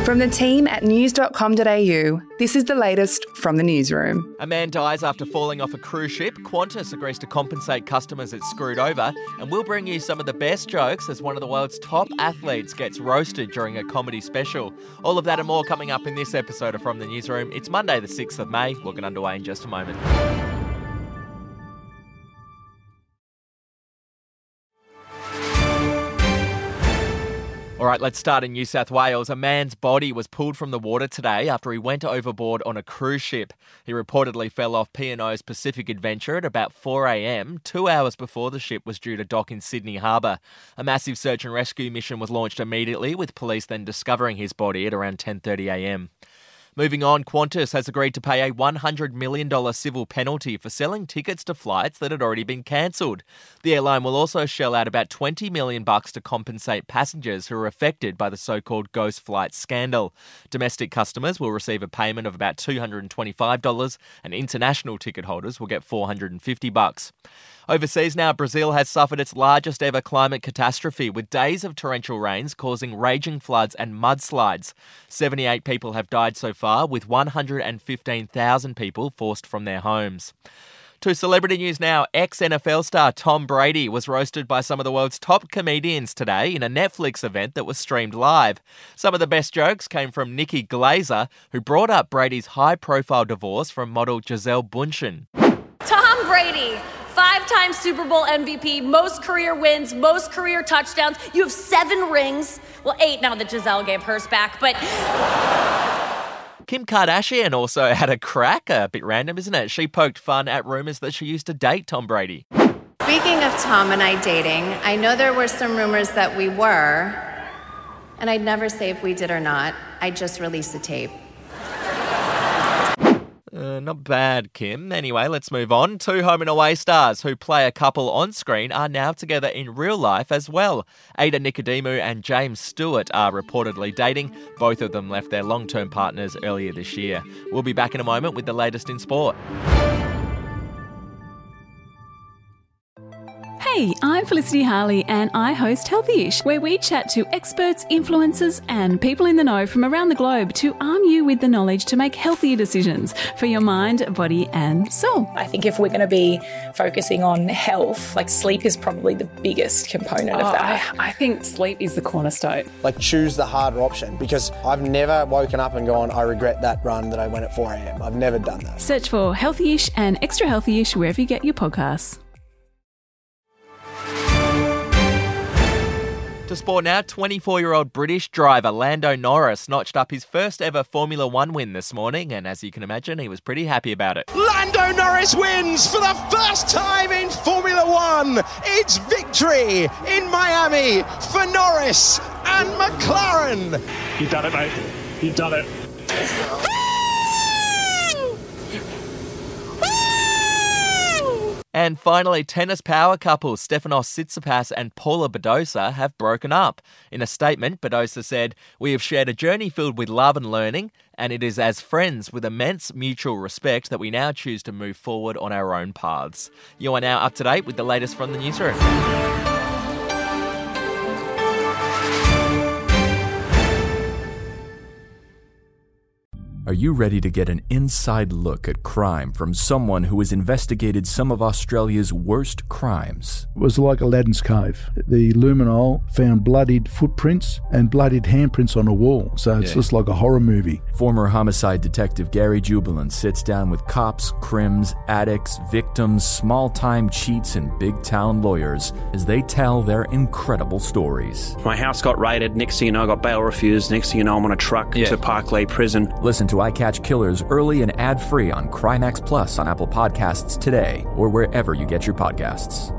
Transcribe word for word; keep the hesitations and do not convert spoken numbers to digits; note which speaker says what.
Speaker 1: From the team at news dot com dot a u, this is the latest from the newsroom.
Speaker 2: A man dies after falling off a cruise ship. Qantas agrees to compensate customers it screwed over. And we'll bring you some of the best jokes as one of the world's top athletes gets roasted during a comedy special. All of that and more coming up in this episode of From the Newsroom. It's Monday the sixth of May. We'll get underway in just a moment. All right, let's start in New South Wales. A man's body was pulled from the water today after he went overboard on a cruise ship. He reportedly fell off P and O's Pacific Adventure at about four a.m, two hours before the ship was due to dock in Sydney Harbour. A massive search and rescue mission was launched immediately, with police then discovering his body at around ten thirty a.m. Moving on, Qantas has agreed to pay a one hundred million dollars civil penalty for selling tickets to flights that had already been cancelled. The airline will also shell out about twenty million dollars bucks to compensate passengers who are affected by the so-called ghost flight scandal. Domestic customers will receive a payment of about two hundred twenty-five dollars and international ticket holders will get four hundred fifty bucks. Overseas now, Brazil has suffered its largest ever climate catastrophe, with days of torrential rains causing raging floods and mudslides. seventy-eight people have died so far, with one hundred fifteen thousand people forced from their homes. To celebrity news now, ex-N F L star Tom Brady was roasted by some of the world's top comedians today in a Netflix event that was streamed live. Some of the best jokes came from Nikki Glazer, who brought up Brady's high-profile divorce from model Gisele Bundchen.
Speaker 3: Tom Brady, five-time Super Bowl M V P, most career wins, most career touchdowns. You have seven rings. Well, eight now that Gisele gave hers back, but...
Speaker 2: Kim Kardashian also had a crack. A bit random, isn't it? She poked fun at rumours that she used to date Tom Brady.
Speaker 4: Speaking of Tom and I dating, I know there were some rumours that we were, and I'd never say if we did or not. I just released the tape.
Speaker 2: Uh, not bad, Kim. Anyway, let's move on. Two home and away stars who play a couple on screen are now together in real life as well. Ada Nicodemu and James Stewart are reportedly dating. Both of them left their long-term partners earlier this year. We'll be back in a moment with the latest in sport.
Speaker 5: Hey, I'm Felicity Harley and I host Healthyish, where we chat to experts, influencers and people in the know from around the globe to arm you with the knowledge to make healthier decisions for your mind, body and soul.
Speaker 6: I think if we're going to be focusing on health, like sleep is probably the biggest component
Speaker 5: oh,
Speaker 6: of that.
Speaker 5: I, I think sleep is the cornerstone.
Speaker 7: Like choose the harder option, because I've never woken up and gone, I regret that run that I went at four a.m. I've never done that.
Speaker 5: Search for Healthyish and Extra Healthyish wherever you get your podcasts.
Speaker 2: To sport now, twenty-four-year-old British driver Lando Norris notched up his first ever Formula One win this morning, and as you can imagine, he was pretty happy about it.
Speaker 8: Lando Norris wins for the first time in Formula One. It's victory in Miami for Norris and McLaren.
Speaker 9: You've done it, mate. You've done it.
Speaker 2: And finally, tennis power couples Stefanos Tsitsipas and Paula Badosa have broken up. In a statement, Badosa said, "We have shared a journey filled with love and learning, and it is as friends with immense mutual respect that we now choose to move forward on our own paths." You are now up to date with the latest from the newsroom.
Speaker 10: Are you ready to get an inside look at crime from someone who has investigated some of Australia's worst crimes?
Speaker 11: It was like Aladdin's Cave. The luminol found bloodied footprints and bloodied handprints on a wall, so it's yeah. just like a horror movie.
Speaker 10: Former homicide detective Gary Jubilant sits down with cops, crims, addicts, victims, small-time cheats, and big-town lawyers as they tell their incredible stories.
Speaker 12: My house got raided. Next thing you know, I got bail refused. Next thing you know, I'm on a truck yeah. to Parklea Prison.
Speaker 10: Listen to I Catch Killers early and ad-free on Crimex Plus on Apple Podcasts today or wherever you get your podcasts.